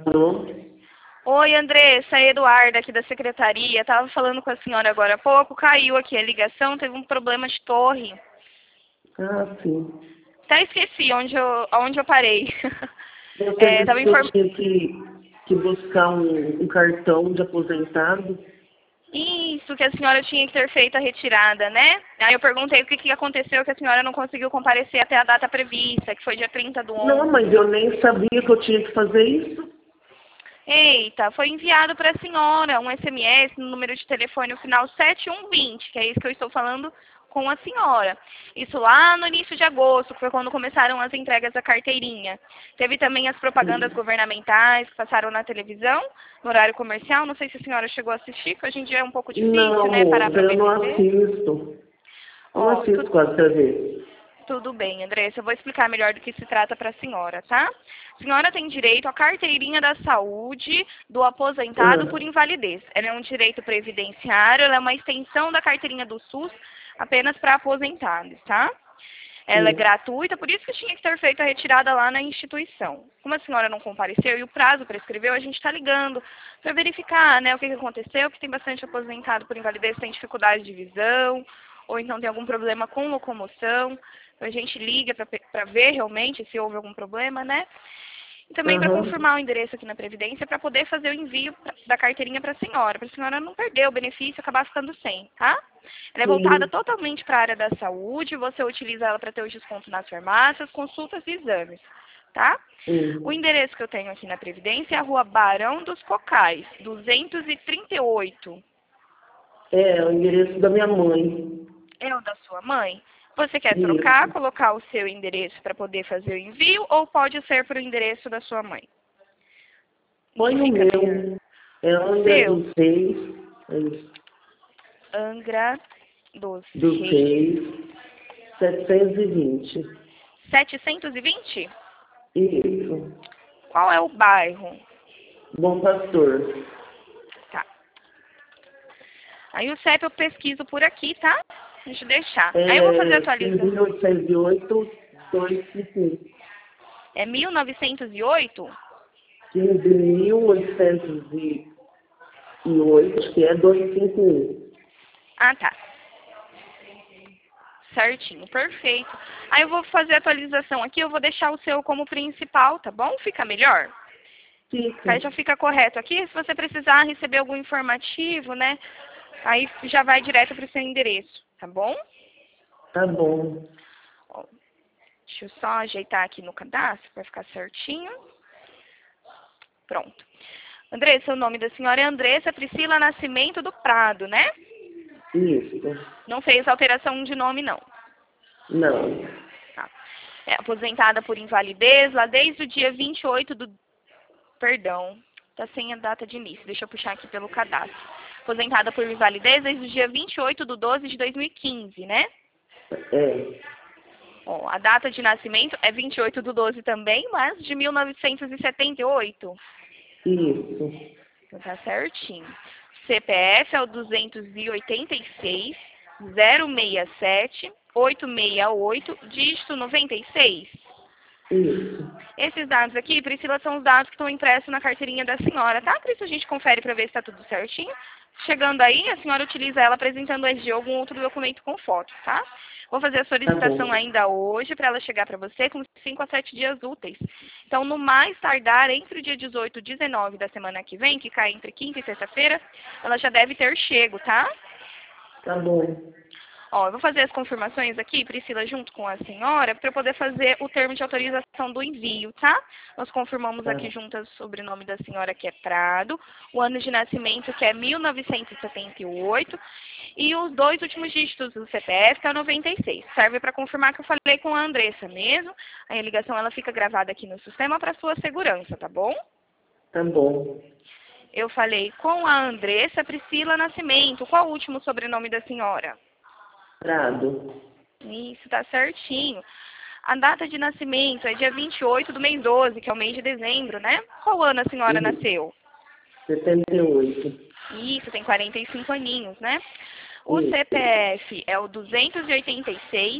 Alô? Oi, Andressa, é Eduarda aqui da secretaria. Tava falando com a senhora agora há pouco, caiu aqui a ligação, teve um problema de torre. Ah, sim. Até esqueci onde eu parei. Você Tava disse que eu tinha que buscar um cartão de aposentado? Isso, que a senhora tinha que ter feito a retirada, né? Aí eu perguntei o que aconteceu, que a senhora não conseguiu comparecer até a data prevista, que foi dia 30 do Não, 11. mas eu nem sabia que eu tinha que fazer isso. Eita, foi enviado para a senhora um SMS no número de telefone no final 7120, que é isso que eu estou falando com a senhora. Isso lá no início de agosto, que foi quando começaram as entregas da carteirinha. Teve também as propagandas governamentais que passaram na televisão, no horário comercial. Não sei se a senhora chegou a assistir, que hoje em dia é um pouco difícil, Não, né, parar moça, para eu ver não TV. assisto. Eu não Ó, assisto quase TV. tudo bem, Andressa. Eu vou explicar melhor do que se trata para a senhora, tá? A senhora tem direito à carteirinha da saúde do aposentado por Ah, invalidez. Ela é um direito previdenciário, ela é uma extensão da carteirinha do SUS apenas para aposentados, tá? Ela é sim. gratuita, por isso que tinha que ter feito a retirada lá na instituição. Como a senhora não compareceu e o prazo prescreveu, a gente está ligando para verificar, né, o que aconteceu, que tem bastante aposentado por invalidez, tem dificuldade de visão, ou então tem algum problema com locomoção. Então a gente liga para ver realmente se houve algum problema, né? E também para Aham, confirmar o endereço aqui na Previdência para poder fazer o envio da carteirinha para a senhora não perder o benefício e acabar ficando sem, tá? Ela é voltada sim. totalmente para a área da saúde, você utiliza ela para ter o desconto nas farmácias, consultas e exames, tá? O Sim. endereço que eu tenho aqui na Previdência é a Rua Barão dos Cocais, 238. É o endereço da minha mãe. É o da sua mãe? Você quer trocar, Isso. colocar o seu endereço para poder fazer o envio ou pode ser para o endereço da sua mãe? O Põe que o fica melhor? meu. É O Angra seu? dos Reis. É isso. Angra dos Dos Reis. Reis. 720. 720? Isso. Qual é o bairro? Bom Pastor. Tá. Aí o CEP eu pesquiso por aqui, tá? Deixa eu deixar. Aí eu vou fazer a É atualização. 15.808, 255. É 1908? 15.808, acho que é 251. Ah, tá. Certinho, perfeito. Aí eu vou fazer a atualização aqui, eu vou deixar o seu como principal, tá bom? Fica melhor? Fica. Aí já fica correto aqui. Se você precisar receber algum informativo, né? Aí já vai direto para o seu endereço, tá bom? Tá bom. Ó, deixa eu só ajeitar aqui no cadastro para ficar certinho. Pronto. Andressa, o nome da senhora é Andressa Priscila Nascimento do Prado, né? Isso. Não fez alteração de nome, não. Não. Tá. É aposentada por invalidez lá desde o dia 28 do... Perdão, tá sem a data de início. Deixa eu puxar aqui pelo cadastro. Aposentada por invalidez desde o dia 28 do 12 de 2015, né? É. Ó, a data de nascimento é 28 do 12 também, mas de 1978. Isso. Então tá certinho. CPF é o 286 067 868 dígito 96. Isso. Esses dados aqui, Priscila, são os dados que estão impressos na carteirinha da senhora, tá? Por isso a gente confere para ver se está tudo certinho. Chegando aí, a senhora utiliza ela apresentando o RG ou algum outro documento com foto, tá? Vou fazer a Tá solicitação bom. ainda hoje para ela chegar para você com 5 a 7 dias úteis. Então, no mais tardar, entre o dia 18 e 19 da semana que vem, que cai entre quinta e sexta-feira, ela já deve ter chego, tá? Tá bom. Ó, eu vou fazer as confirmações aqui, Priscila, junto com a senhora, para eu poder fazer o termo de autorização do envio, tá? Nós confirmamos Tá. aqui juntas o sobrenome da senhora, que é Prado, o ano de nascimento, que é 1978, e os dois últimos dígitos do CPF, que é o 96. Serve para confirmar que eu falei com a Andressa mesmo. Aí a ligação ela fica gravada aqui no sistema para sua segurança, tá bom? Tá bom. Eu falei com a Andressa Priscila Nascimento. Qual o último sobrenome da senhora? Prado. Isso, tá certinho. A data de nascimento é dia 28 do mês 12, que é o mês de dezembro, né? Qual ano a senhora Isso. nasceu? 78. Isso, tem 45 aninhos, né? O Isso. CPF é o 286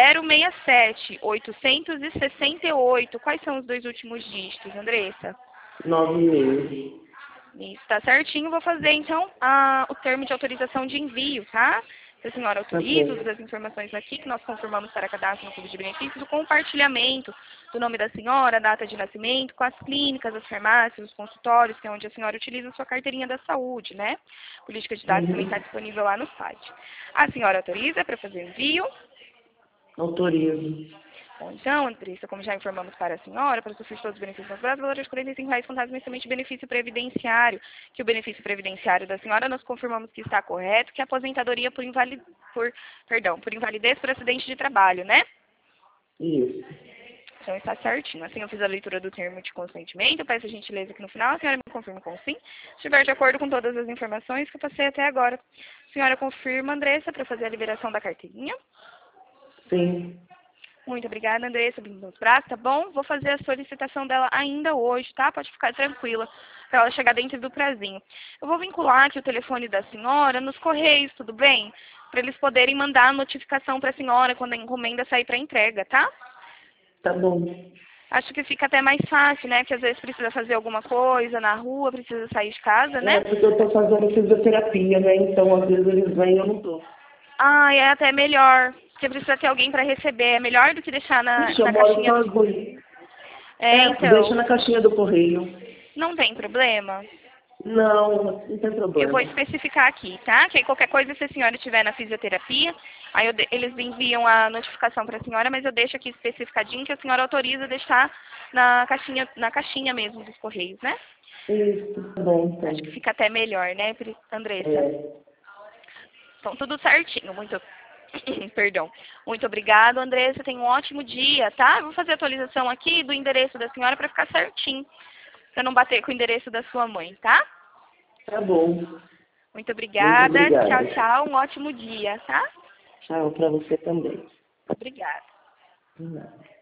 067 868. Quais são os dois últimos dígitos, Andressa? 9 meses. Isso, tá certinho. Vou fazer, então, o termo de autorização de envio, tá? Se a senhora autoriza, usa as informações aqui que nós confirmamos para cadastro no Clube de Benefícios, o compartilhamento do nome da senhora, a data de nascimento, com as clínicas, as farmácias, os consultórios, que é onde a senhora utiliza a sua carteirinha da saúde, né? Política de dados também está disponível lá no site. A senhora autoriza para fazer envio? Autorizo. Bom, então, Andressa, como já informamos para a senhora, para sofrer todos os benefícios nos valor de R$ 45 contados mensalmente benefício previdenciário, que o benefício previdenciário da senhora nós confirmamos que está correto, que é a aposentadoria por invalidez por acidente de trabalho, né? Isso. Então está certinho. Assim eu fiz a leitura do termo de consentimento, eu peço a gentileza que no final a senhora me confirme com sim, se estiver de acordo com todas as informações que eu passei até agora. A senhora confirma, Andressa, para fazer a liberação da carteirinha? Sim. Muito obrigada, Andressa, nos braços, tá bom? Vou fazer a solicitação dela ainda hoje, tá? Pode ficar tranquila, para ela chegar dentro do prazinho. Eu vou vincular aqui o telefone da senhora nos correios, tudo bem? Para eles poderem mandar a notificação para a senhora quando a encomenda sair para entrega, tá? Tá bom. Acho que fica até mais fácil, né? Que às vezes precisa fazer alguma coisa na rua, precisa sair de casa, né? É, porque eu tô fazendo fisioterapia, né? Então, às vezes eles vêm e eu não tô. Ah, é até melhor. Porque precisa ter alguém para receber. É melhor do que deixar na Ixi, eu moro caixinha do... sozinha. Então, Deixa na caixinha do correio. não tem problema. Não tem Eu vou problema. especificar aqui, tá? Que aí qualquer coisa, se a senhora estiver na fisioterapia, aí eles enviam a notificação para a senhora, mas eu deixo aqui especificadinho que a senhora autoriza deixar na caixinha mesmo dos correios, né? Isso, tá bom, então. Acho que fica até melhor, né, Andressa? É. Então, tudo certinho. Perdão. Muito obrigada, Andressa. Tenha um ótimo dia, tá? Eu vou fazer a atualização aqui do endereço da senhora para ficar certinho, para não bater com o endereço da sua mãe, tá? Tá bom. Muito obrigada. Muito obrigada. Tchau, tchau. Um ótimo dia, tá? Tchau pra você também. Obrigada. De nada.